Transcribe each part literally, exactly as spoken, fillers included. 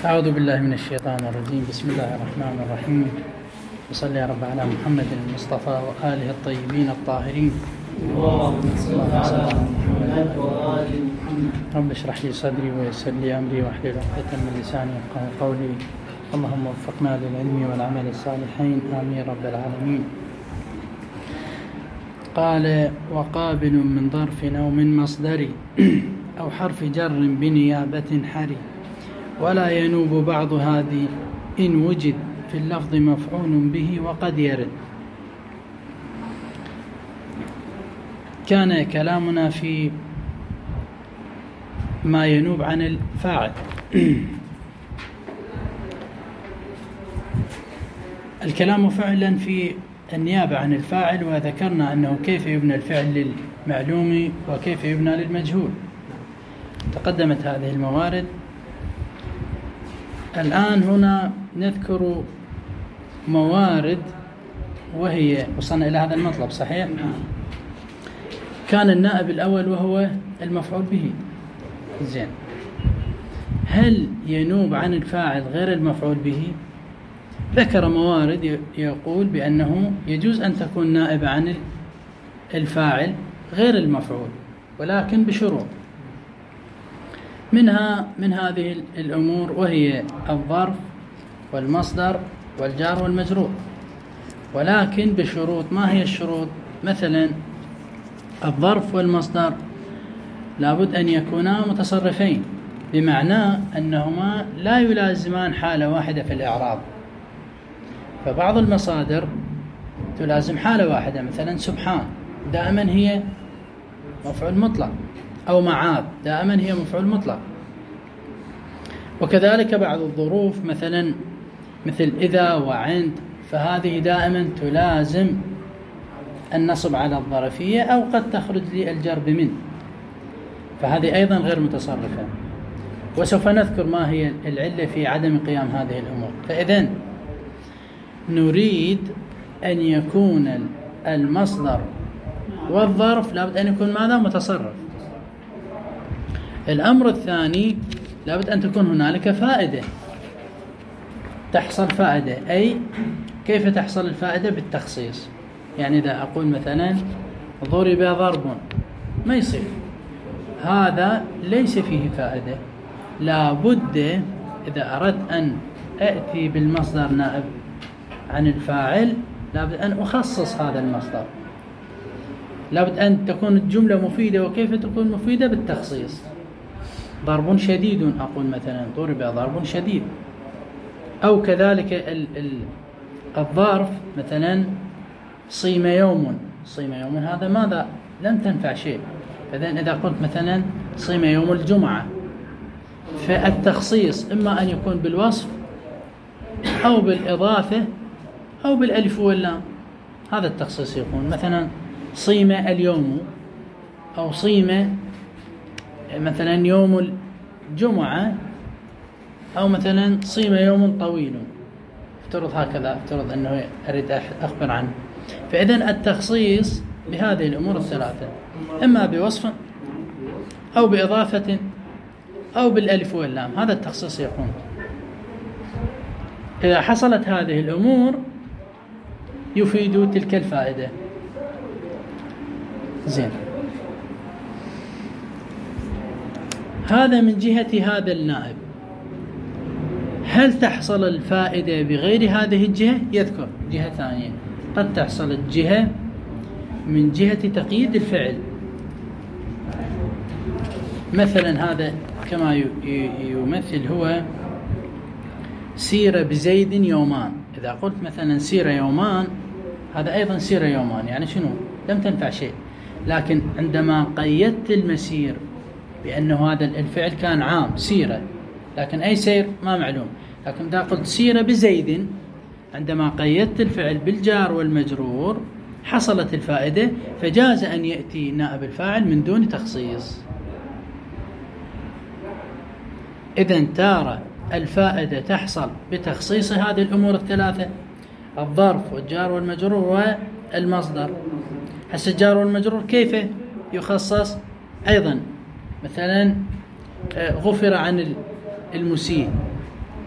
أعوذ بالله من الشيطان الرجيم. بسم الله الرحمن الرحيم. وصلى يا رب على محمد المصطفى وآله الطيبين الطاهرين. اللهم صل على محمد وآل محمد. رب اشرح لي صدري ويسر لي أمري واحلل عقدة من لساني يفقهوا قولي. اللهم وفقنا للعلم والعمل الصالحين آمين رب العالمين. قال: وقابل من ظرف أو من مصدر أو حرف جر بنيابة حري، ولا ينوب بعض هذه إن وجد في اللفظ مفعول به وقد يرد. كان كلامنا في ما ينوب عن الفاعل. الكلام فعلا في النيابة عن الفاعل، وذكرنا أنه كيف يبنى الفعل للمعلوم وكيف يبنى للمجهول. تقدمت هذه الموارد. الآن هنا نذكر موارد، وهي وصلنا إلى هذا المطلب صحيح؟ كان النائب الأول وهو المفعول به. زين، هل ينوب عن الفاعل غير المفعول به؟ ذكر موارد يقول بأنه يجوز أن تكون نائبة عن الفاعل غير المفعول، ولكن بشروط. منها من هذه الأمور وهي الظرف والمصدر والجار والمجرور، ولكن بشروط. ما هي الشروط؟ مثلا الظرف والمصدر لابد أن يكونا متصرفين، بمعنى أنهما لا يلازمان حالة واحدة في الإعراب. فبعض المصادر تلازم حالة واحدة، مثلا سبحان دائما هي مفعول مطلق، أو معاذ دائما هي مفعول مطلق. وكذلك بعض الظروف مثلا مثل إذا وعند، فهذه دائما تلازم النصب على الظرفية، أو قد تخرج لي الجر بمن، فهذه أيضا غير متصرفة. وسوف نذكر ما هي العلة في عدم قيام هذه الأمور. فإذن نريد أن يكون المصدر والظرف لابد أن يكون ماذا؟ متصرف. الأمر الثاني لابد أن تكون هنالك فائدة، تحصل فائدة. أي كيف تحصل الفائدة؟ بالتخصيص. يعني إذا أقول مثلا ضرب ضرب، ما يصير، هذا ليس فيه فائدة. لابد إذا أردت أن أأتي بالمصدر نائب عن الفاعل لابد أن أخصص هذا المصدر، لابد أن تكون الجملة مفيدة. وكيف تكون مفيدة؟ بالتخصيص. ضرب شديد، أقول مثلا ضرب ضرب شديد. أو كذلك ال ال الظرف مثلا صيم يوم، صيم يوم هذا ماذا؟ لم تنفع شيء. فإذن إذا قلت مثلا صيم يوم الجمعة، فالتخصيص إما أن يكون بالوصف أو بالإضافة أو بالألف واللام. هذا التخصيص يكون مثلا صيم اليوم، أو صيم مثلا يوم الجمعة، أو مثلا صيم يوم طويل. افترض هكذا، افترض أنه أريد أخبر عنه. فإذن التخصيص بهذه الأمور الثلاثة، إما بوصف أو بإضافة أو بالألف واللام. هذا التخصيص يكون. إذا حصلت هذه الأمور يفيد تلك الفائدة. زين، هذا من جهة هذا النائب. هل تحصل الفائدة بغير هذه الجهة؟ يذكر جهة ثانية. قد تحصل الجهة من جهة تقييد الفعل. مثلا هذا كما يمثل هو سير بزيد يومان. إذا قلت مثلا سير يومان، هذا أيضا سير يومان، يعني شنو؟ لم تنفع شيء. لكن عندما قيدت المسير بأنه هذا الفعل كان عام سيرة، لكن أي سير ما معلوم. لكن إذا قلت سير بزيد، عندما قيدت الفعل بالجار والمجرور حصلت الفائدة، فجاز أن يأتي نائب الفاعل من دون تخصيص. إذن تارة الفائدة تحصل بتخصيص هذه الأمور الثلاثة: الظرف والجار والمجرور والمصدر. هسه الجار والمجرور كيف يخصص؟ أيضا مثلا غفر عن المسيء،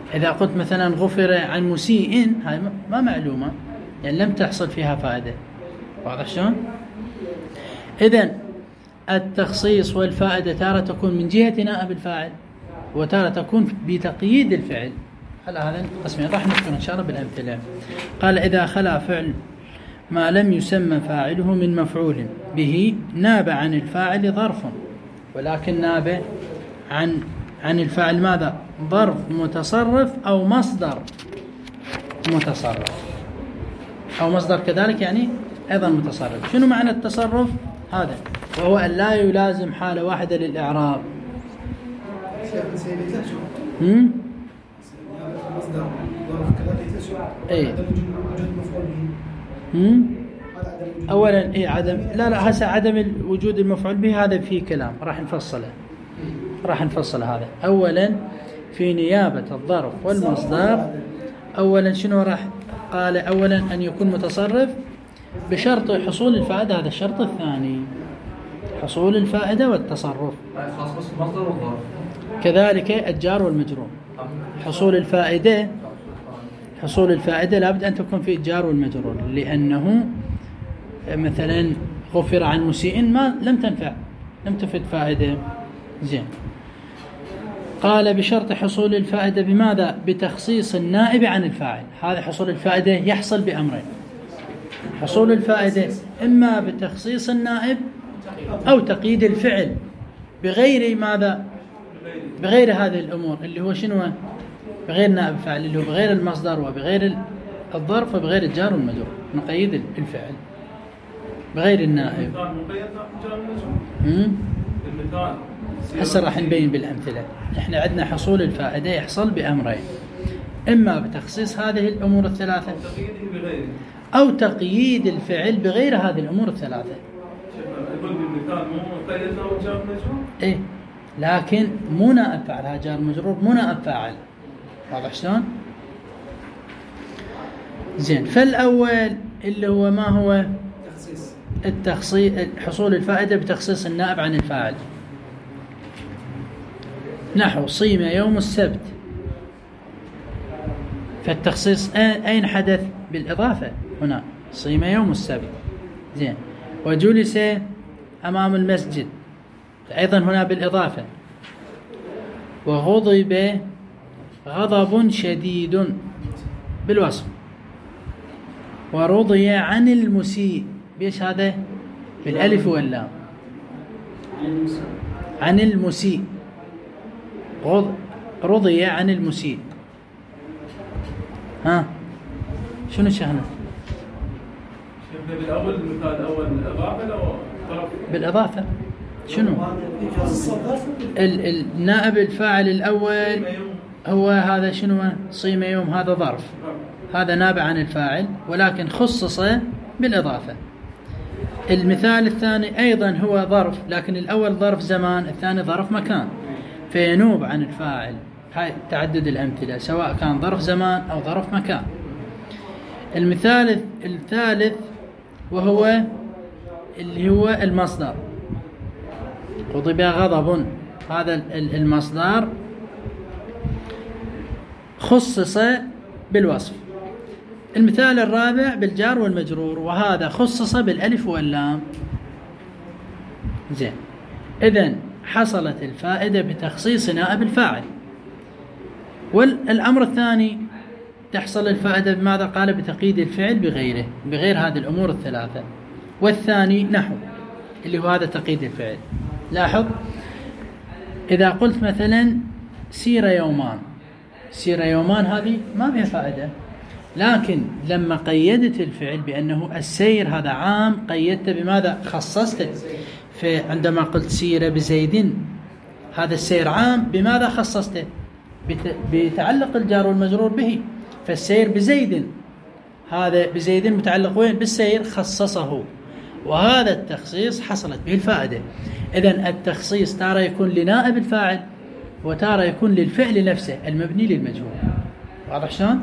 إذا قلت مثلا غفر عن مسيء، هاي ما معلومة، يعني لم تحصل فيها فائدة. واضح شلون؟ إذن التخصيص والفائدة تارة تكون من جهة نائب الفاعل، وتارة تكون بتقييد الفعل. على هذا القسمين راح نذكر إن شاء الله بالأمثلة. قال إذا خلا فعل ما لم يسمى فاعله من مفعول به ناب عن الفاعل ظرف، ولكن ناب عن عن الفاعل ماذا؟ ظرف متصرف أو مصدر متصرف، أو مصدر كذلك يعني أيضا متصرف. شنو معنى التصرف هذا؟ وهو أن لا يلازم حالة واحدة للإعراب. هم؟ ايه هم؟ اولا ايه عدم لا لا هسه عدم وجود المفعول به هذا فيه كلام راح نفصله راح نفصل هذا. اولا في نيابة الظرف والمصدر، اولا شنو راح قال؟ اولا ان يكون متصرف بشرط حصول الفائدة، هذا الشرط الثاني، حصول الفائدة والتصرف. كذلك الجار والمجرور، حصول الفائدة حصول الفائدة لابد أن تكون في الجار والمجرور، لأنه مثلا غفر عن مسيء ما لم تنفع، لم تفد فائدة. زين. قال بشرط حصول الفائدة بماذا؟ بتخصيص النائب عن الفاعل. هذا حصول الفائدة يحصل بأمرين: حصول الفائدة إما بتخصيص النائب أو تقييد الفعل بغير ماذا؟ بغير هذه الأمور، اللي هو شنو؟ بغير نائب فاعل، اللي هو بغير المصدر وبغير الظرف وبغير الجار والمجرور، نقيد الفعل بغير النائب. المثال هسه راح نبين بالأمثلة. احنا عندنا حصول الفائدة يحصل بأمرين: إما بتخصيص هذه الأمور الثلاثة أو تقييد الفعل بغير هذه الأمور الثلاثة. إيه، لكن مو نائب فاعل، ها جار مجرور مو نائب فاعل. واضح شلون؟ زين. فالأول اللي هو ما هو؟ التخصيص، حصول الفائدة بتخصيص النائب عن الفاعل. نحو صيم يوم السبت، فالتخصيص أين حدث؟ بالإضافة هنا، صيم يوم السبت. زين. وجلس أمام المسجد، أيضا هنا بالإضافة. وغضب غضب شديد بالوصف. ورضي عن المسيء، بيش هذا؟ بالألف واللام، عن المسيء. رضي عن المسيء. ها شنو شهنا؟ بالأول المثال الأول الإضافة لو بالإضافة شنو؟ النائب الفاعل الأول هو هذا شنو؟ صيم يوم، هذا ظرف، هذا نابع عن الفاعل ولكن خصص بالإضافة. المثال الثاني أيضا هو ظرف، لكن الأول ظرف زمان، الثاني ظرف مكان، فينوب عن الفاعل. هاي تعدد الأمثلة سواء كان ظرف زمان أو ظرف مكان. المثال الثالث وهو اللي هو المصدر. غضب غضب، هذا المصدر خصص بالوصف. المثال الرابع بالجار والمجرور، وهذا خصص بالألف واللام. زين. إذن حصلت الفائدة بتخصيص نائب الفاعل. والأمر الثاني تحصل الفائدة بماذا؟ قال بتقييد الفعل بغيره، بغير هذه الأمور الثلاثة. والثاني نحو، اللي هو هذا تقييد الفعل. لاحظ إذا قلت مثلا سير يومان، سير يومان هذه ما فيها فائدة، لكن لما قيدت الفعل بأنه السير هذا عام، قيدته بماذا؟ خصصته. فعندما قلت سير بزيد، هذا السير عام، بماذا خصصته؟ بتعلق الجار والمجرور به. فالسير بزيد، هذا بزيد متعلق وين؟ بالسير، خصصه، وهذا التخصيص حصلت به الفائدة. إذن التخصيص تارة يكون لنائب الفاعل، وتارة يكون للفعل نفسه المبني للمجهول. واضح شلون؟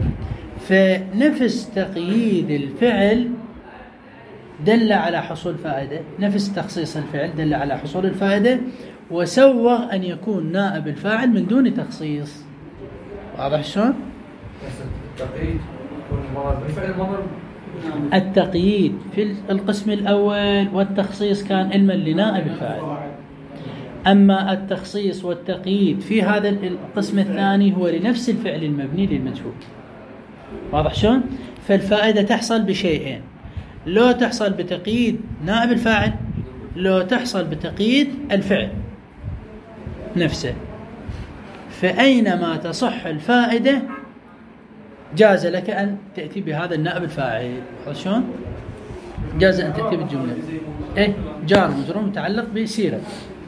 فنفس تقييد الفعل دل على حصول فائدة، نفس تخصيص الفعل دل على حصول الفائدة، وسوغ أن يكون نائب الفاعل من دون تخصيص. واضح شلون؟ التقييد بالفعل المضرب. التقييد في القسم الأول والتخصيص كان علما لنائب الفاعل، أما التخصيص والتقييد في هذا القسم الثاني هو لنفس الفعل المبني للمجهول. واضح شلون؟ فالفائدة تحصل بشيئين، لو تحصل بتقييد نائب الفاعل، لو تحصل بتقييد الفعل نفسه. فأينما تصح الفائدة جاز لك أن تأتي بهذا النائب الفاعل. شلون؟ جاز أن تأتي بالجملة إيه جار مجرور متعلق بسيرة،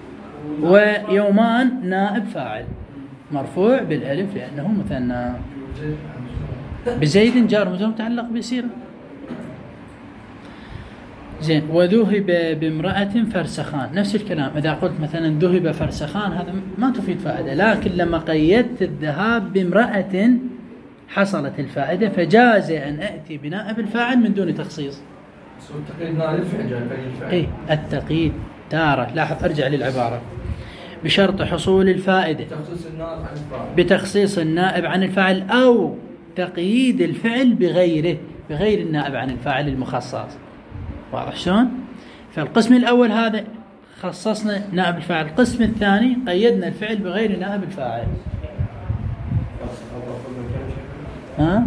ويومان نائب فاعل مرفوع بالألف لأنه مثنى، بزيد جار مجرور متعلق بسيرة. زين. وذهب بامرأة فرسخان، نفس الكلام. إذا قلت مثلا ذهب فرسخان هذا ما تفيد فائدة، لكن لما قيدت الذهاب بامرأة حصلت الفائدة، فجاز أن أأتي بنائب الفاعل من دون تخصيص. التقييد نائب الفعل. إيه التقييد تارة، لاحظ أرجع للعبارة، بشرط حصول الفائدة تخصيص النائب عن الفاعل، بتخصيص النائب عن الفاعل أو تقييد الفعل بغيره، بغير النائب عن الفاعل المخصص. واضح شلون؟ فالقسم الأول هذا خصصنا نائب الفاعل، القسم الثاني قيدنا الفعل بغير نائب الفاعل. ها؟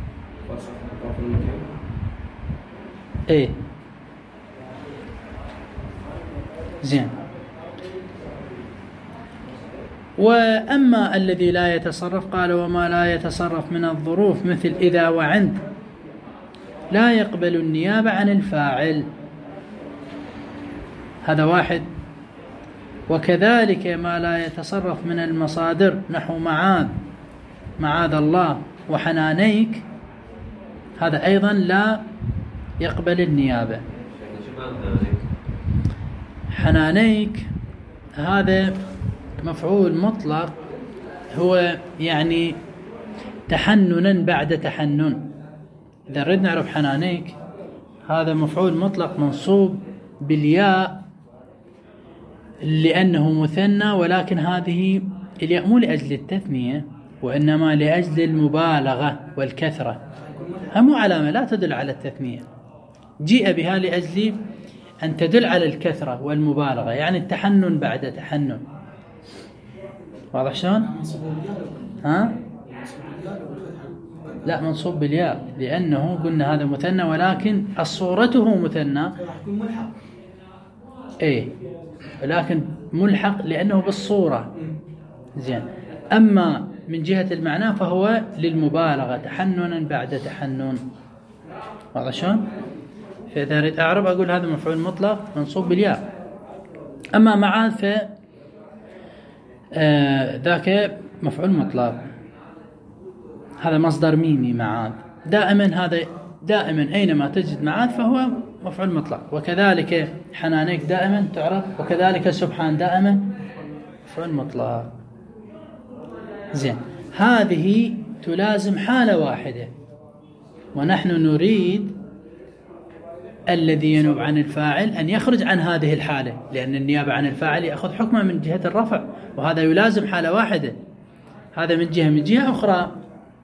ايه زين. وأما الذي لا يتصرف قال وما لا يتصرف من الظروف مثل إذا وعند لا يقبل النيابة عن الفاعل، هذا واحد. وكذلك ما لا يتصرف من المصادر نحو معاذ معاذ الله وحنانيك، هذا أيضا لا يقبل النيابة. حنانيك هذا مفعول مطلق، هو يعني تحننا بعد تحنن. إذا نريد نعرف حنانيك هذا مفعول مطلق منصوب بالياء لأنه مثنى، ولكن هذه الياء مو لأجل التثنية وإنما لأجل المبالغة والكثرة، هم علامة لا تدل على التثنية، جيء بها لأجل أن تدل على الكثرة والمبالغة، يعني التحنن بعد تحنن. واضح شلون؟ ها؟ لا منصوب بالياء لأنه قلنا هذا مثنى ولكن صورته مثنى، ايه ولكن ملحق لأنه بالصورة. زين. أما من جهة المعنى فهو للمبالغة، تحننا بعد تحنن. واضح شلون؟ فإذا أريد أعرب أقول هذا مفعول مطلق منصوب بالياء. أما معاذ ف آه ذاك مفعول مطلق، هذا مصدر ميمي معاذ، دائما هذا دائما أينما تجد معاذ فهو مفعول مطلق. وكذلك حنانيك دائما تعرف، وكذلك سبحان دائما مفعول مطلق. زين. هذه تلازم حالة واحدة، ونحن نريد الذي ينوب عن الفاعل أن يخرج عن هذه الحالة، لأن النيابة عن الفاعل يأخذ حكمه من جهة الرفع، وهذا يلازم حالة واحدة، هذا من جهة من جهة أخرى.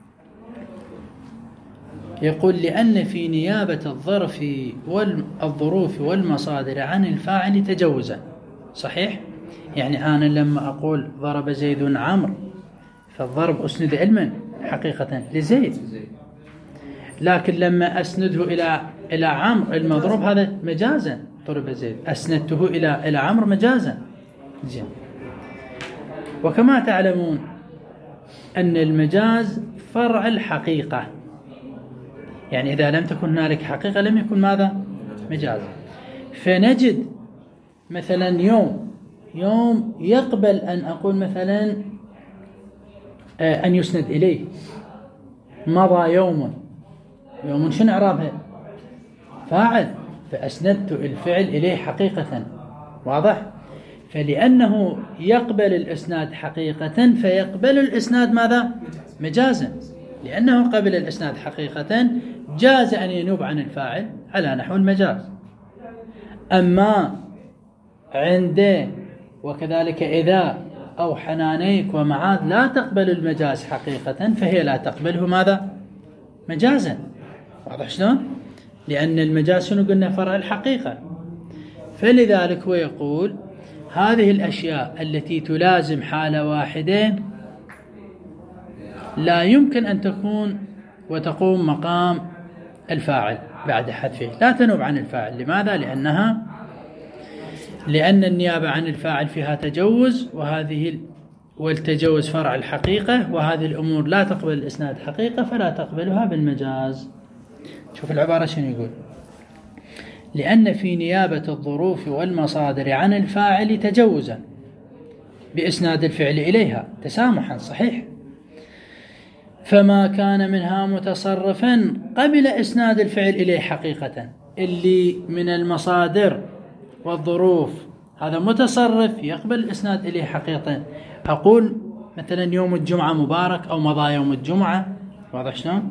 يقول لأن في نيابة الظرف والظروف والمصادر عن الفاعل تجوزا. صحيح؟ يعني أنا لما أقول ضرب زيد عمرو فالضرب أسند علما حقيقة لزيد، لكن لما أسنده إلى إلى عمرو المضروب هذا مجازا، ضرب زيد أسندته إلى إلى عمرو مجازا. زين. وكما تعلمون أن المجاز فرع الحقيقة، يعني إذا لم تكن هنالك حقيقة لم يكن ماذا؟ مجاز. فنجد مثلا يوم يوم يقبل أن أقول مثلا أن يسند إليه، مضى يوم، يوم شنو إعرابها؟ فاعل، فأسندت الفعل إليه حقيقة. واضح؟ فلأنه يقبل الإسناد حقيقة فيقبل الإسناد ماذا؟ مجازا، لأنه قبل الإسناد حقيقة جاز أن ينوب عن الفاعل على نحو المجاز. أما عند وكذلك إذا أو حنانيك ومعاذ لا تقبل المجاز حقيقة، فهي لا تقبله ماذا؟ مجازا. واضح شلون؟ لأن المجاز شنو قلنا؟ فرع الحقيقة. فلذلك هو يقول هذه الأشياء التي تلازم حالة واحدة لا يمكن أن تكون وتقوم مقام الفاعل بعد حذفه، لا تنوب عن الفاعل. لماذا؟ لأنها لأن النيابة عن الفاعل فيها تجوز، وهذه والتجوز فرع الحقيقة، وهذه الأمور لا تقبل الإسناد حقيقة فلا تقبلها بالمجاز. شوف العبارة شنو يقول: لأن في نيابة الظروف والمصادر عن الفاعل تجوزا بإسناد الفعل إليها تسامحا، صحيح، فما كان منها متصرفا قبل إسناد الفعل إليه حقيقة. اللي من المصادر والظروف هذا متصرف يقبل الإسناد إليه حقيقة. أقول مثلا يوم الجمعة مبارك أو مضى يوم الجمعة، واضح شلون؟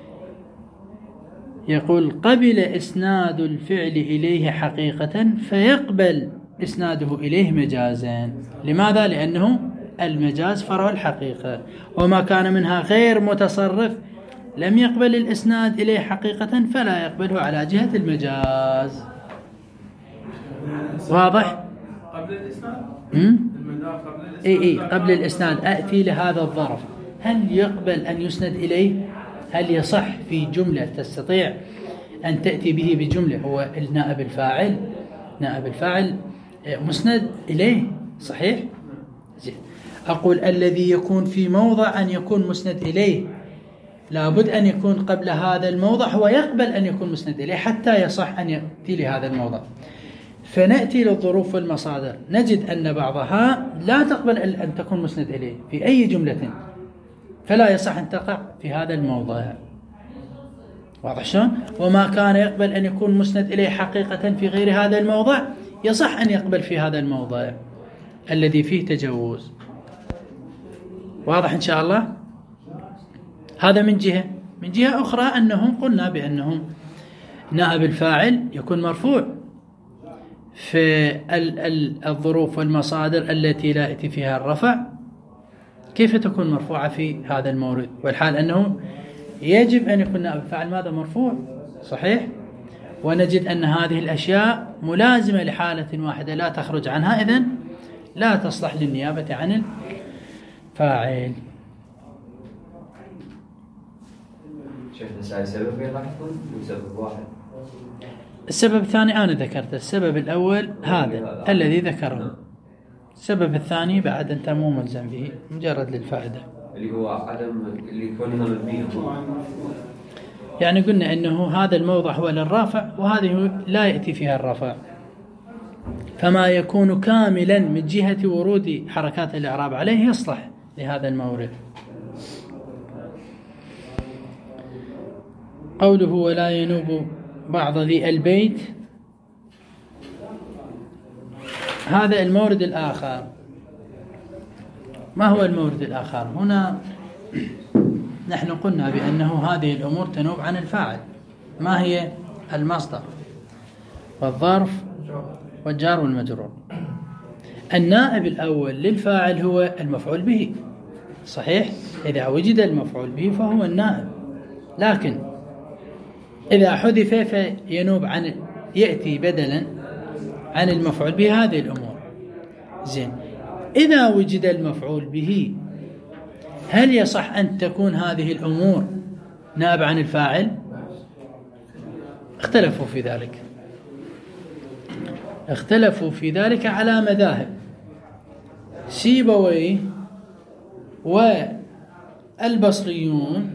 يقول قبل إسناد الفعل إليه حقيقة فيقبل إسناده إليه مجازا. لماذا؟ لأنه المجاز فرع الحقيقة، وما كان منها غير متصرف لم يقبل الإسناد إليه حقيقة فلا يقبله على جهة المجاز. واضح؟ قبل الإسناد؟ المجاز قبل الإسناد؟ إيه إيه قبل الإسناد. أأتي لهذا الظرف، هل يقبل أن يسند إليه؟ هل يصح في جملة تستطيع أن تأتي به بجملة هو النائب الفاعل؟ نائب الفاعل مسند إليه، صحيح؟ زين. أقول الذي يكون في موضع أن يكون مسند إليه لابد أن يكون قبل هذا الموضع هو يقبل أن يكون مسند إليه حتى يصح أن يأتي لهذا الموضع. فنأتي للظروف والمصادر نجد أن بعضها لا تقبل أن تكون مسند إليه في أي جملة، فلا يصح أن تقع في هذا الموضع. واضح شلون؟ وما كان يقبل أن يكون مسند إليه حقيقة في غير هذا الموضع يصح أن يقبل في هذا الموضع الذي فيه تجوز. واضح إن شاء الله؟ هذا من جهة. من جهة أخرى أنهم قلنا بأنهم نائب الفاعل يكون مرفوع في الظروف والمصادر التي لا يأتي فيها الرفع. كيف تكون مرفوعة في هذا المورد والحال أنه يجب أن يكون نائب الفاعل ماذا؟ مرفوع، صحيح؟ ونجد أن هذه الأشياء ملازمة لحالة واحدة لا تخرج عنها، إذن لا تصلح للنيابة عن الفاعل. شيخنا السبب راح يكون سبب واحد. السبب الثاني أنا ذكرت، السبب الأول هذا الذي ذكره، السبب الثاني بعد أنت مو ملزم به، مجرد للفائدة، اللي هو عدم اللي يكونها مبنية. يعني قلنا أنه هذا الموضع هو للرافع وهذه لا يأتي فيها الرفع، فما يكون كاملا من جهة ورود حركات الإعراب عليه يصلح لهذا المورد. قوله ولا ينوب بعض ذي البيت، هذا المورد الآخر. ما هو المورد الآخر؟ هنا نحن قلنا بأنه هذه الأمور تنوب عن الفاعل. ما هي؟ المصدر والظرف والجار والمجرور. النائب الأول للفاعل هو المفعول به، صحيح؟ إذا وجد المفعول به فهو النائب، لكن إذا حذف فينوب عن يأتي بدلا عن المفعول به هذه الأمور. زين، إذا وجد المفعول به هل يصح أن تكون هذه الأمور نائب عن الفاعل؟ اختلفوا في ذلك اختلفوا في ذلك على مذاهب. سيبويه والبصريون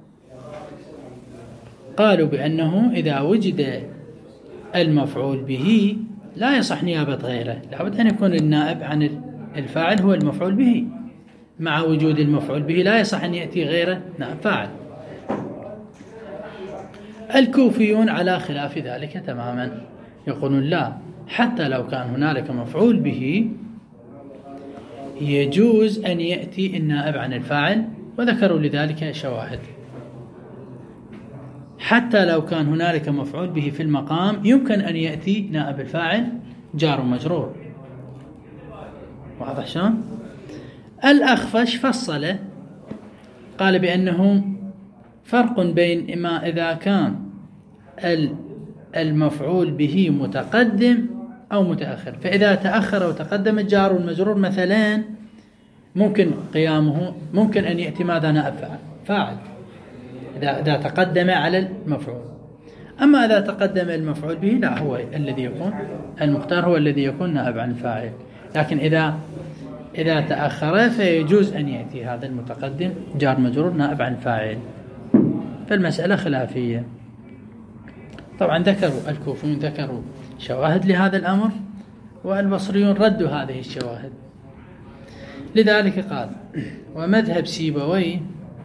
قالوا بأنه إذا وجد المفعول به لا يصح نيابة غيره، لابد أن يكون النائب عن الفاعل هو المفعول به. مع وجود المفعول به لا يصح أن يأتي غيره نائب فاعل. الكوفيون على خلاف ذلك تماما، يقولون لا، حتى لو كان هنالك مفعول به يجوز أن يأتي النائب عن الفاعل، وذكروا لذلك شواهد. حتى لو كان هنالك مفعول به في المقام يمكن أن يأتي نائب الفاعل جار ومجرور. واضح شلون؟ الأخفش فصل قال بأنه فرق بين ما إذا كان المفعول به متقدم أو متأخر. فإذا تأخر وتقدم الجار والمجرور مثلا ممكن قيامه ممكن أن يأتي ماذا نائب فاعل إذا إذا تقدم على المفعول. أما إذا تقدم المفعول به لا، هو الذي يكون المختار هو الذي يكون نائب عن الفاعل. لكن إذا إذا تأخر فيجوز أن يأتي هذا المتقدم جار مجرور نائب عن الفاعل. فالمسألة خلافية. طبعا ذكروا الكوفيون ذكروا شواهد لهذا الأمر، والبصريون ردوا هذه الشواهد. لذلك قال: ومذهب سيبويه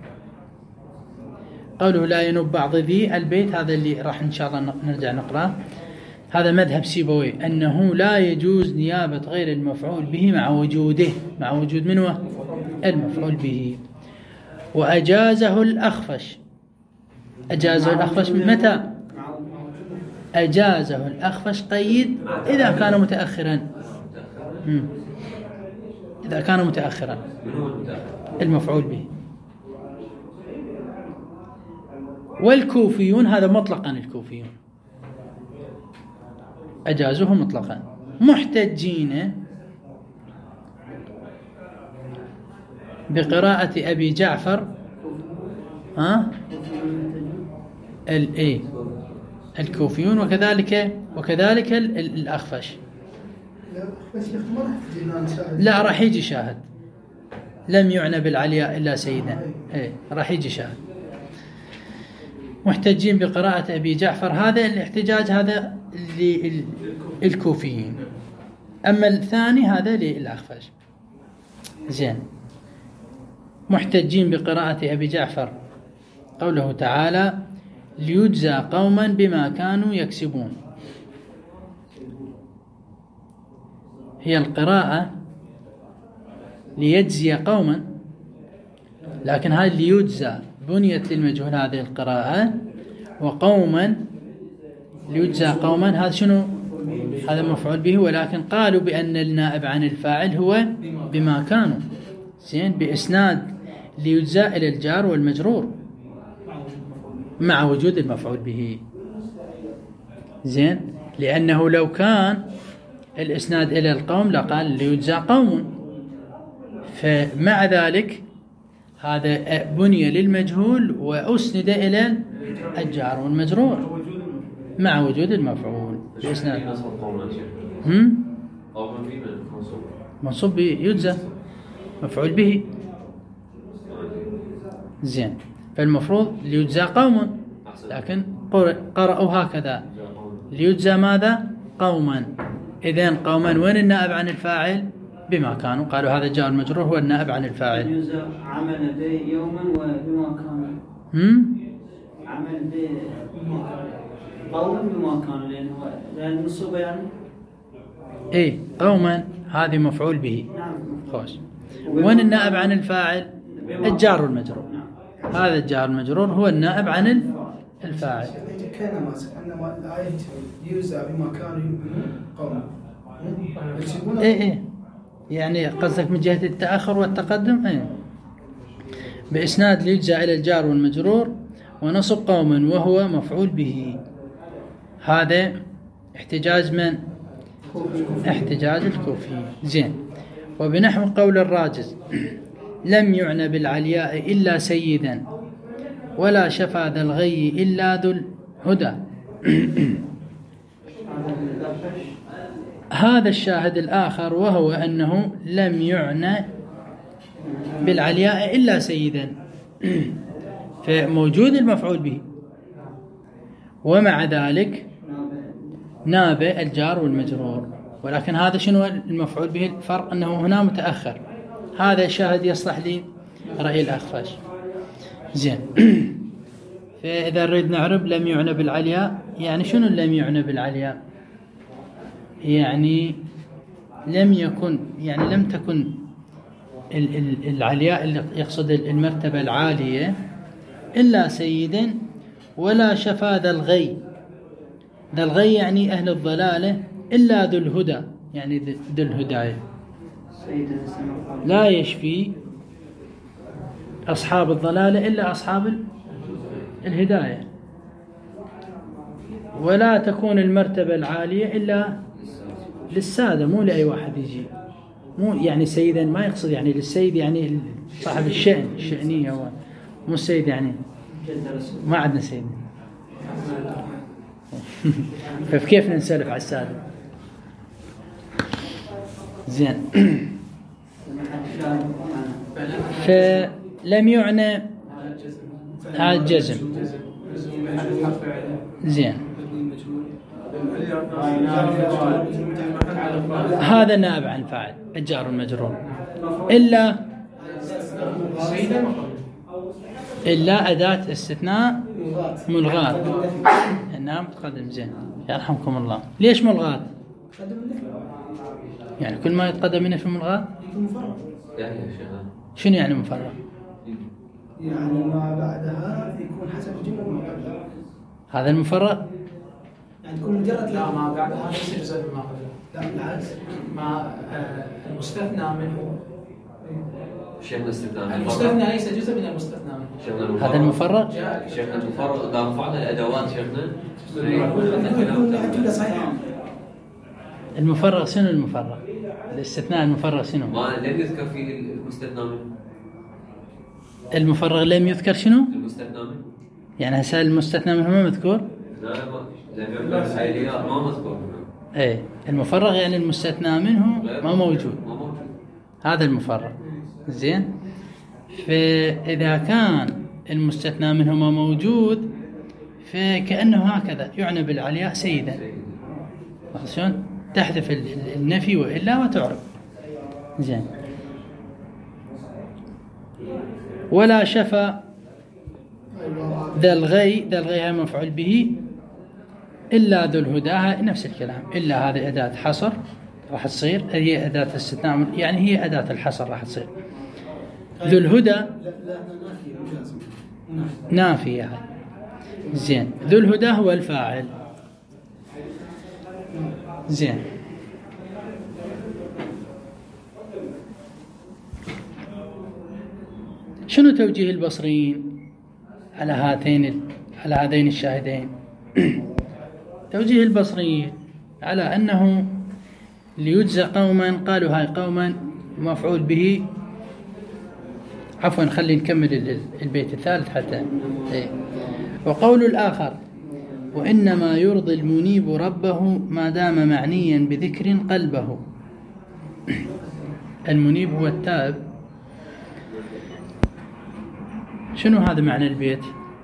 قوله لا ينوب بعض ذي البيت، هذا اللي راح إن شاء الله نرجع نقرأ. هذا مذهب سيبويه أنه لا يجوز نيابة غير المفعول به مع وجوده، مع وجود منه المفعول به. وأجازه الأخفش. أجازه الأخفش متى؟ أجازه الأخفش قيد إذا كان متأخرا. مم. إذا كان متأخرا المفعول به. والكوفيون هذا مطلقا، الكوفيون أجازوه مطلقا، محتجين بقراءة أبي جعفر ها الإيه الكوفيون وكذلك وكذلك الأخفش. لا راح يجي شاهد، لم يعنى بالعلياء إلا سيدا، إيه راح يجي شاهد. محتجين بقراءة أبي جعفر، هذا الاحتجاج هذا للكوفيين. أما الثاني هذا للأخفش. زين. محتجين بقراءة أبي جعفر قوله تعالى: ليجزى قوما بما كانوا يكسبون. هي القراءة ليجزي قوما، لكن هذه ليجزى بنيت للمجهول هذه القراءة، وقوما ليجزى قوما هذا شنو؟ هذا مفعول به، ولكن قالوا بأن النائب عن الفاعل هو بما كانوا. زين. بإسناد ليجزى إلى الجار والمجرور مع وجود المفعول به. زين. لأنه لو كان الإسناد إلى القوم لقال ليجزى قوم، فمع ذلك هذا بني للمجهول وأسند إلى الجار والمجرور مع وجود المفعول بإسناد. هم؟ منصوب به يجزى مفعول به. زين. فالمفروض ليجزى قوم، لكن قرأوا هكذا ليجزى ماذا؟ قوما. إذن قوما وين النائب عن الفاعل؟ بما كانوا. قالوا هذا جار المجرور هو النائب عن الفاعل. يجزى عمل به يوما وبما كانوا. هم؟ عمل به قوما بما كانوا، لأنه لأن نصب يعني. إيه قوما هذه مفعول به. نعم. خوش. وين النائب عن الفاعل؟ الجار المجرور. نعم. هذا الجار المجرور هو النائب عن الفاعل. كان ماسك أن الآية يوزع بما كانوا قوم. إيه إيه يعني قصدك من جهة التأخر والتقدم. إيه. بإسناد ليجزى إلى الجار والمجرور ونصب قوما وهو مفعول به. هذا احتجاج من؟ احتجاج الكوفي. زين. وبنحو قول الراجز: لم يعنى بالعلياء إلا سيدا ولا شفى ذا الغي إلا ذو الهدى. هذا الشاهد الآخر، وهو أنه لم يعنى بالعلياء إلا سيدا، فموجود المفعول به، ومع ذلك ناب الجار والمجرور. ولكن هذا شنو المفعول به؟ الفرق أنه هنا متأخر. هذا الشاهد يصلح لي رأي الأخفش. زين. فإذا نريد نعرب لم يعنى بالعلياء، يعني شنو لم يعنى بالعلياء؟ يعني لم يكن يعني لم تكن العلياء اللي يقصد المرتبة العالية إلا سيدا ولا شفى ذا الغي. ذا الغي يعني أهل الضلالة، إلا ذو الهدى يعني ذو الهداية. لا يشفي أصحاب الضلالة إلا أصحاب الهداية، ولا تكون المرتبة العالية إلا للسادة، مو لأي واحد يجي، مو يعني سيدا ما يقصد يعني للسيد يعني صاحب الشأن الشأنية، هو مو السيد يعني ما عندنا سيد. فكيف نسلف على السادة؟ زين. فلم يعنى هذا الجزم. زين. هذا نائب عن فاعل الجار والمجرور إلا إلا أداة استثناء ملغاة. نعم تقدم. زين يرحمكم الله. ليش ملغاة؟ يعني كل ما يتقدم منه في ملغاة شنو يعني مفرغ؟ يعني ما بعدها يكون حسب الجملة المقبلة. هذا المفرغ يعني تكون مجرد لا ما بعدها ليس جزء مما قبله. لا بالعكس ما آه المستثنى منه شيخنا الاستثناء المستثنى ليس جزء من المستثنى منه. هذا المفرغ. شيخنا المفرغ إذا رفعنا الأدوات شيخنا الجملة صحيحة. المفرغ شنو المفرغ؟ الاستثناء المفرغ شنو؟ ما لم يذكر فيه المستثنى منه. المفرغ لم يذكر شنو؟ المستثنى منه. يعني هسه المستثنى منه ما مذكور؟ لا ما لم يذكر الحيليات ما مذكور. ايه المفرغ يعني المستثنى منه ما موجود. ما موجود. هذا المفرغ. زين. فإذا كان المستثنى منه ما موجود فكأنه هكذا يعنى بالعلياء سيدا. شلون؟ تحذف النفي وإلا وتعرب. زين. ولا شفى ذا الغي ذا الغي مفعول به إلا ذو الهدى نفس الكلام. إلا هذه أداة حصر راح تصير، هي أداة استثناء يعني هي أداة الحصر راح تصير. ذو الهدى لا لا نافية لازم نافية هاي. زين. ذو الهدى هو الفاعل. زين. شنو توجيه البصريين على هاتين على هذين الشاهدين؟ توجيه البصريين على أنه ليجزى قوما، قالوا هاي قوما مفعول به. عفوا خلي نكمل البيت الثالث حتى إيه. وقول الآخر وإنما يرضي المنيب ربه ما دام معنيا بذكر قلبه. المنيب هو التائب. شنو هذا معنى البيت؟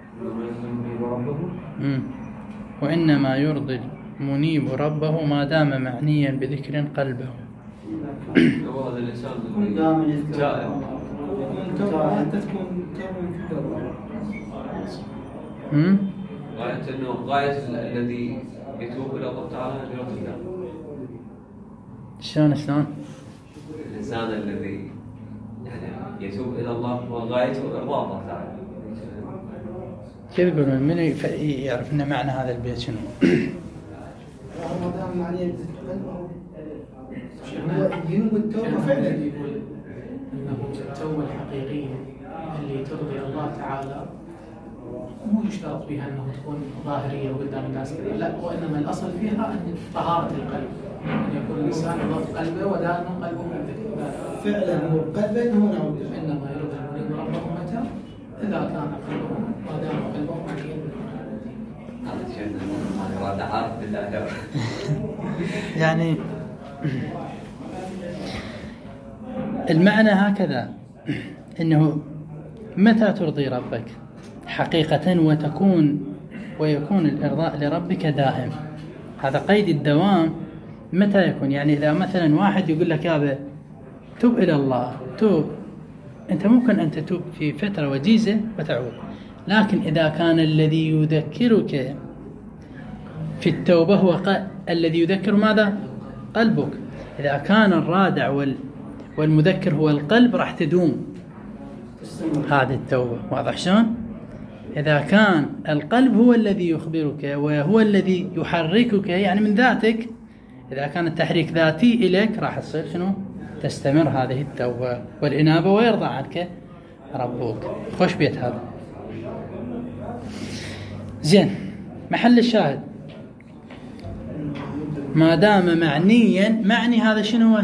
مم. وإنما يرضي المنيب ربه ما دام معنيا بذكر قلبه. هو هذا اللسان دائما يذكر جائر. حتى تكون مم. غاية انه غاية الذي يتوب الى الله تعالى يرضي الله. شلون شلون؟ الانسان الذي يعني يتوب الى الله هو غايته ارضاء الله تعالى. كيف يقولون من يعرف ان معنى هذا البيت شنو؟ ما دام معنيه بذكر قلبه ينوي التوبة فعلا. يقول انه التوبة الحقيقية اللي ترضي الله تعالى مو يشترط فيها انه تكون ظاهرية وقدام الناس كذا، لا وانما الاصل فيها ان طهارة القلب، ان يكون الانسان يضبط قلبه ودائما قلبه من ذكر الله. فعلا هو قلبه هو نعود. انما يرضي المنيب ربه متى؟ اذا كان قلبه ما دام قلبه مليء هذا الشيء انا راد عارف بالله. يعني المعنى هكذا انه متى ترضي ربك حقيقة وتكون ويكون الإرضاء لربك دائم. هذا قيد الدوام. متى يكون؟ يعني إذا مثلا واحد يقول لك يا توب إلى الله توب، أنت ممكن أن تتوب في فترة وجيزة وتعود، لكن إذا كان الذي يذكرك في التوبة هو ق... الذي يذكر ماذا؟ قلبك. إذا كان الرادع وال... والمذكر هو القلب راح تدوم هذه التوبة. واضح شلون؟ إذا كان القلب هو الذي يخبرك وهو الذي يحركك يعني من ذاتك، إذا كان التحريك ذاتي إليك راح تصير شنو؟ تستمر هذه التوبة والإنابة ويرضى عنك ربك. خوش بيت هذا. زين، محل الشاهد ما دام معنيا، معني هذا شنو هو؟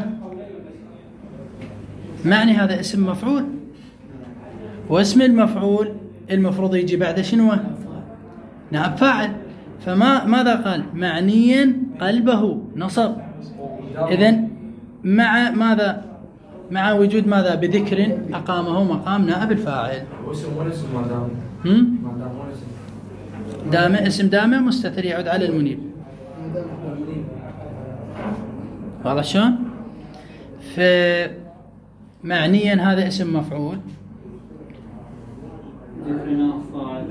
معني هذا اسم مفعول، واسم المفعول المفروض يجي بعد شنو؟ نائب فاعل. فما ماذا قال؟ معنيا قلبه نصب. إذن مع ماذا؟ مع وجود ماذا؟ بذكر أقامه مقام نائب الفاعل. واسم ونسم ما دام هم؟ ما دام ونسم دام اسم دام مستتر يعود على المنيب. واضح شلون؟ فمعنيا هذا اسم مفعول، ذكرنا فاعل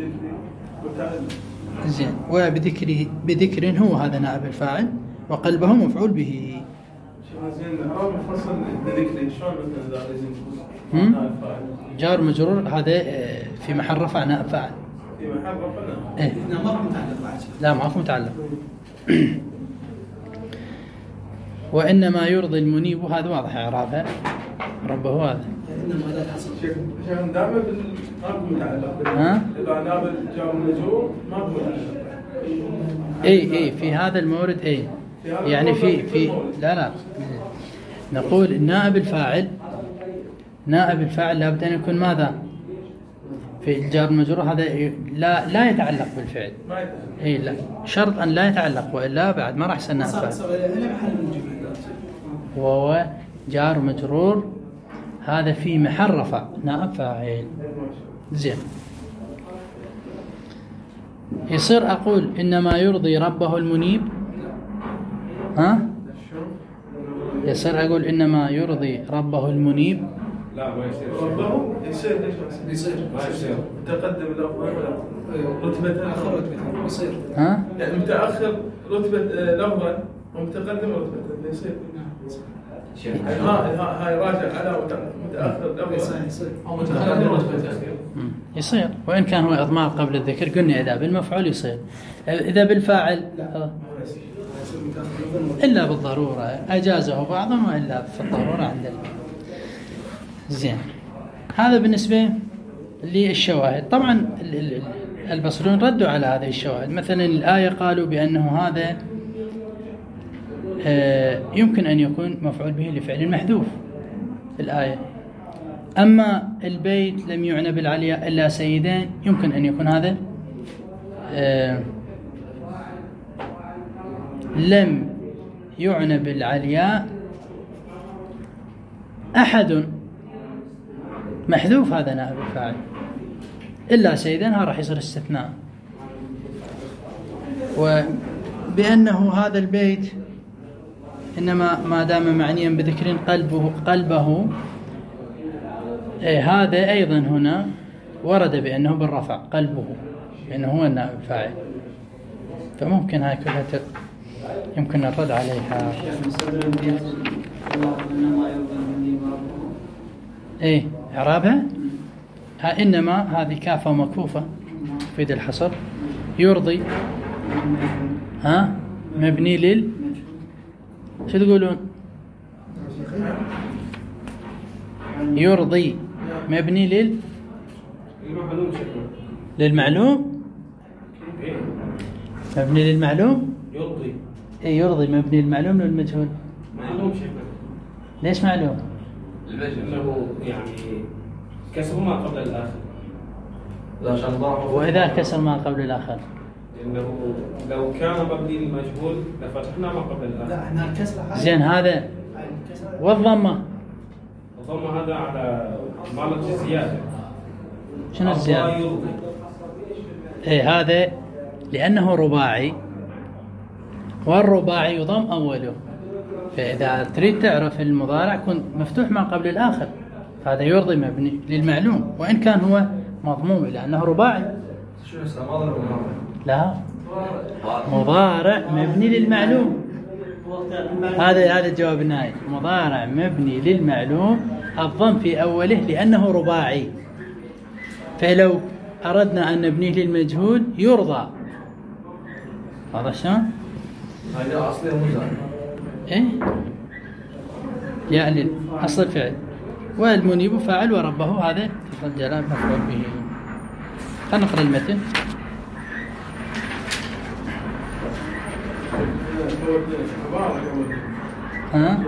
زين، وبذكره بذكر هو هذا نائب الفاعل، وقلبه مفعول به. زين هذا مفصل بذكر شلون مثلا اذا لازم هم؟ نائب فاعل جار مجرور هذا في محل رفع نائب فاعل. في محل رفعنا. إيه؟ إذا ما متعلق بعد شيء. لا معه متعلق. وإنما يرضي المنيب، هذا واضح إعرابها، ربه هذا. إنما هذا الحصل. شيخ شيخ دائما بال ما بكون متعلق. ها؟ اذا نائب الجار المجرور ما بكون متعلق. اي اي في هذا المورد اي يعني في في لا لا نقول النائب الفاعل، نائب الفاعل لابد ان يكون ماذا؟ في الجار المجرور هذا لا لا يتعلق بالفعل. ما يتعلق. اي لا، شرط ان لا يتعلق، والا بعد ما راح يصير نائب صار فاعل. صار إلى محل موجود. وهو جار مجرور هذا في محل رفع نائب فاعل. زين، يصير أقول إنما يرضي ربه المنيب. ها؟ يصير أقول إنما يرضي ربه المنيب. لا ما يصير. ربه يصير ليش ما يصير؟ ما يصير. متقدم الأفضل ولا رتبة آخر رتبة يصير. ها؟ يعني متأخر رتبة لفظا ومتقدم رتبة يصير. يعني ها هاي راجع على متأخر لفظا. يصير. أو متقدم رتبة. مم. يصير، وإن كان هو إضمار قبل الذكر قلنا إذا بالمفعول يصير، إذا بالفاعل آه. إلا بالضرورة أجازه بعضهم وإلا في الضرورة عندنا. زين، هذا بالنسبة للشواهد. طبعا البصريون ردوا على هذه الشواهد. مثلا الآية قالوا بأنه هذا يمكن أن يكون مفعول به لفعل محذوف الآية. أما البيت لم يعنى بالعلياء إلا سيدان، يمكن أن يكون هذا لم يعنى بالعلياء أحد محذوف، هذا نائب الفاعل. إلا سيدان ها راح يصير استثناء. وبأنه هذا البيت إنما ما دام معنيا بذكر قلبه قلبه إيه، هذا أيضا هنا ورد بأنه بالرفع قلبه، بأنه هو النائب الفاعل. فممكن هاي كلها ت... يمكن الرد عليها. إيه إعرابها ها إنما هذه كافة مكفوفة في الحصر. يرضي ها مبني لل شو تقولون؟ يرضي مبني لل للمعلوم. مبني للمعلوم. يرضي. اي يرضي مبني للمعلوم للمجهول. معلوم شيخ. ليش معلوم؟ لأنه يعني كسر ما قبل الآخر. لا عشان ضاعوا. وإذا كسر ما قبل الآخر. لأنه لو كان مبني للمجهول لفتحنا ما قبل الآخر. لا احنا الكسر. زين هذا والضمة. الضمة هذا على مالة الزيادة. شنو الزيادة؟ إيه هذا لأنه رباعي، والرباعي يضم أوله. فإذا تريد تعرف المضارع كنت مفتوح ما قبل الآخر، هذا يرضي مبني للمعلوم وإن كان هو مضموم لأنه رباعي. شنو اسمه ماضي ولا ماضي؟ لا، مضارع مبني للمعلوم. هذا هذا الجواب النهائي. مضارع مبني للمعلوم الضم في أوله لأنه رباعي. فلو أردنا أن نبنيه للمجهول يرضى. هذا شلون؟ هذا أصلي مزعج. إيه ياء أصل الفعل، والمنيب فاعل وربه هذا لفظ الجلالة مفعول به. خلينا نقرأ المتن. ها؟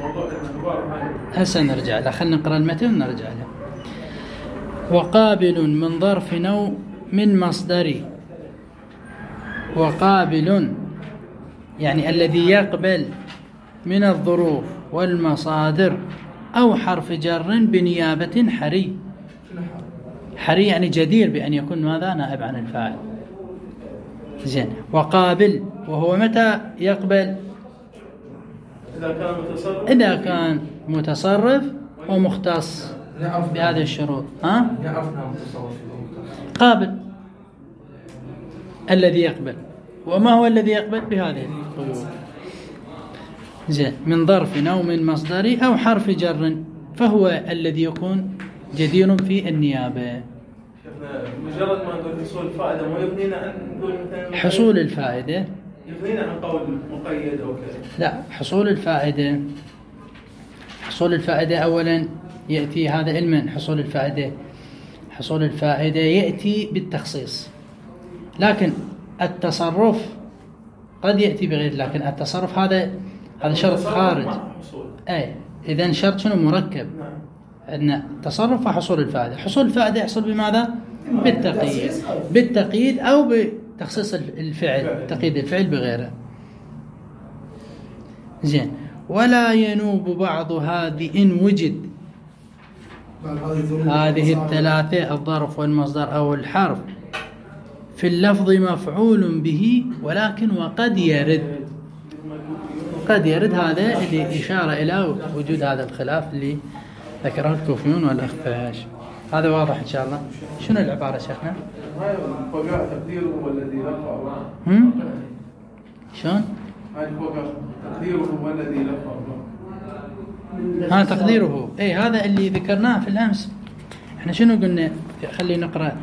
هسه نرجع له، خلينا نقرأ المتن ونرجع له. وقابل من ظرف أو من مصدر. وقابل يعني الذي يقبل من الظروف والمصادر أو حرف جر بنيابة حري. حري يعني جدير بأن يكون ماذا؟ نائب عن الفاعل. زين. وقابل وهو متى يقبل؟ إذا كان متصرف إذا كان متصرف ومختص بهذه الشروط. ها؟ قابل الذي يقبل. وما هو الذي يقبل؟ بهذه القيود. زين. من ظرف أو من مصدر أو حرف جر، فهو الذي يكون جدير في النيابة. مجرد ما نقول حصول الفائدة مو يبنينا أن نقول مثلا حصول الفائدة يبنينا عن قول مقيد أو كذا. لا، حصول الفائدة حصول الفائدة أولا يأتي هذا علما. حصول الفائدة حصول الفائدة يأتي بالتخصيص، لكن التصرف قد يأتي بغير. لكن التصرف هذا هذا شرط خارج. أي إذن شرط شنو؟ مركب. أن تصرف وحصول الفائدة. حصول الفائدة يحصل بماذا؟ بالتقييد بالتقييد أو بتخصيص الفعل، تقييد الفعل بغيره. زين. ولا ينوب بعض هذه إن وجد هذه الثلاثة الظرف والمصدر أو الحرف في اللفظ مفعول به، ولكن وقد يرد. قد يرد هذا اللي إشارة إلى وجود هذا الخلاف اللي ذكره الكوفيون والأخفاش. هذا واضح إن شاء الله. شنو العبارة شيخنا؟ هاي فوق تقديره هو الذي لفظ. هم؟ شلون؟ هاي فوق تقديره هو الذي لفظ. ها تقديره. اي هذا اللي ذكرناه في الأمس. احنا شنو قلنا؟ خلي نقرأ.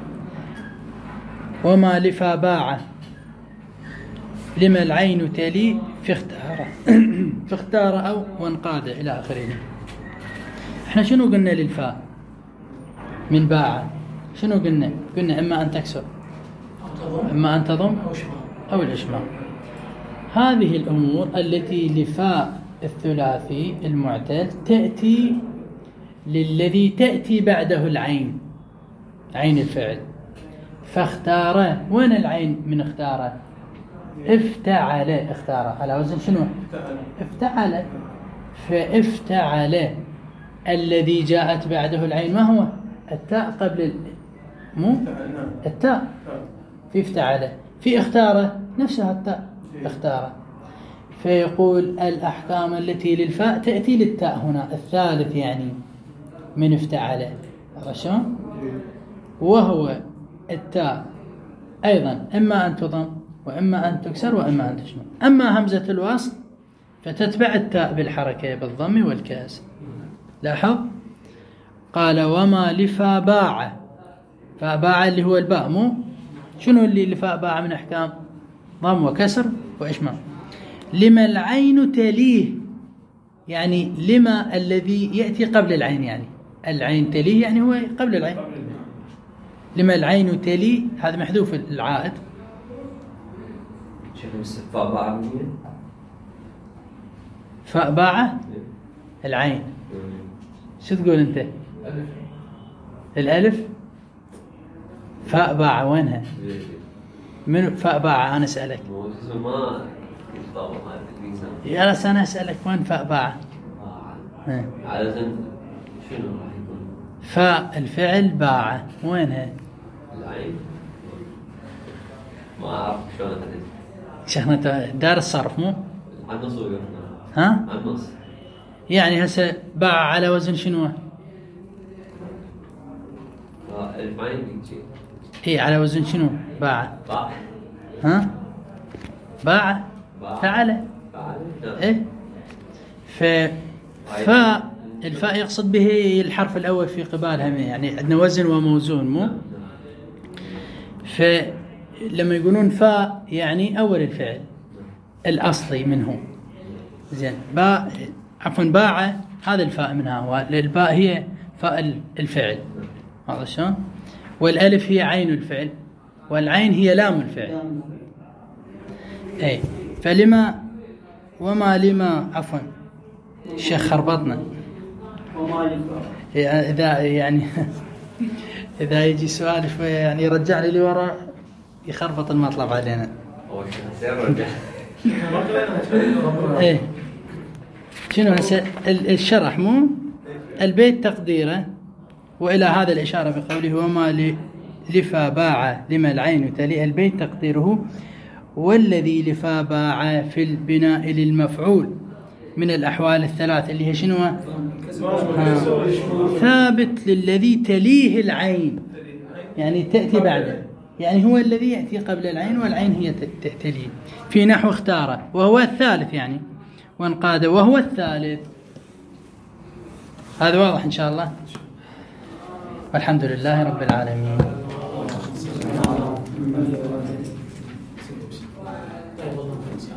وما لفا باع لما العين تلي في اختار في اختار أو وانقاد إلى آخره. احنا شنو قلنا للفاء من باع؟ شنو قلنا؟ قلنا إما أن تكسر، إما أن تضم أو الإشمام. هذه الأمور التي لفاء الثلاثي المعتل تأتي للذي تأتي بعده العين، عين الفعل. فاختار، وين العين من اختاره؟ افتعل. اختار على وزن شنو؟ افتعل. فافتعل الذي جاءت بعده العين ما هو؟ التاء قبل ال... مو التاء في افتعل. في اختاره نفسها التاء اختاره. فيقول الأحكام التي للفاء تأتي للتاء هنا الثالث يعني من افتعل. عرفتم؟ وهو التاء أيضا إما أن تضم وإما أن تكسر وإما أن تشمل. أما همزة الوصل فتتبع التاء بالحركة بالضم والكسر. لاحظ قال وما لفا باع. فباع اللي هو الباء، مو شنو اللي لفا باع من أحكام؟ ضم وكسر وإشمام. لما العين تليه يعني لما الذي يأتي قبل العين، يعني العين تليه يعني هو قبل العين. لما العين تلي هذا محذوف العائد. شوف فاء باع منين؟ فاء باع العين. شو تقول أنت؟ ألف. الألف فاء باع وينها؟ من فاء باع؟ أنا أسألك. ما يا رأس أنا أسألك وين فاء باع؟ عادة شنو راح يكون؟ فاء الفعل باع وينها؟ العين. ما أعرف شلون أحدد. شيخنا دار الصرف مو؟ عن نص وقفنا. ها؟ عن نص. يعني هسه باع على وزن شنو؟ ألف عين يجي. إيه على وزن شنو؟ باع. باع. ها؟ باع. فعل. إيه. ف فاء الفاء يقصد به الحرف الأول في قبالها، يعني عندنا وزن وموزون مو؟ فلما يقولون فاء يعني أول الفعل الأصلي منه. زين. باع عفوا باع هذا الفاء منها هو. الباء هي فاء الفعل، هذا شلون؟ والألف هي عين الفعل، والعين هي لام الفعل. أي فلما وما لما عفوا الشيخ خربطنا. وما لما إذا يعني إذا يجي سؤال شوية يعني يرجع لي لورا يخربط المطلب علينا. أول شيء سير رجع. إيه شنو هسه الشرح مو البيت تقديره وإلى هذا الإشارة بقوله وما لفا باع لما العين تلي البيت تقديره والذي لفا باع في البناء للمفعول من الأحوال الثلاث اللي هي شنو؟ ثابت للذي تليه العين يعني تأتي بعده، يعني هو الذي يأتي قبل العين والعين هي تليه في نحو اختاره وهو الثالث يعني وانقاد وهو الثالث. هذا واضح إن شاء الله. والحمد لله رب العالمين.